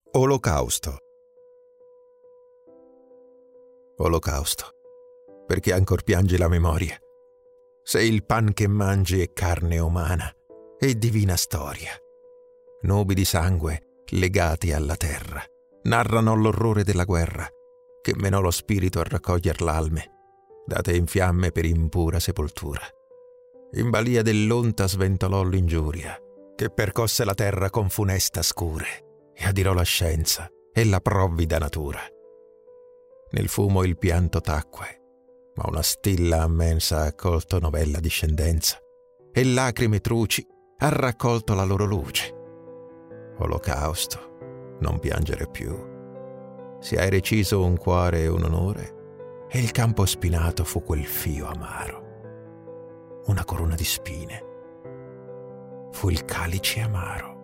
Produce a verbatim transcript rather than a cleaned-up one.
Olocausto. Olocausto, perché ancor piangi la memoria. Se il pan che mangi è carne umana e divina storia. Nubi di sangue legati alla terra narrano l'orrore della guerra, che menò lo spirito a raccoglier l'alme, date in fiamme per impura sepoltura. In balia dell'onta sventolò l'ingiuria, che percosse la terra con funesta scure, e adirò la scienza e la provvida natura. Nel fumo il pianto tacque, ma una stilla ammensa ha accolto novella discendenza, e lacrime truci ha raccolto la loro luce. Olocausto, non piangere più. Si hai reciso un cuore e un onore, e il campo spinato fu quel fio amaro. Una corona di spine fu il calice amaro.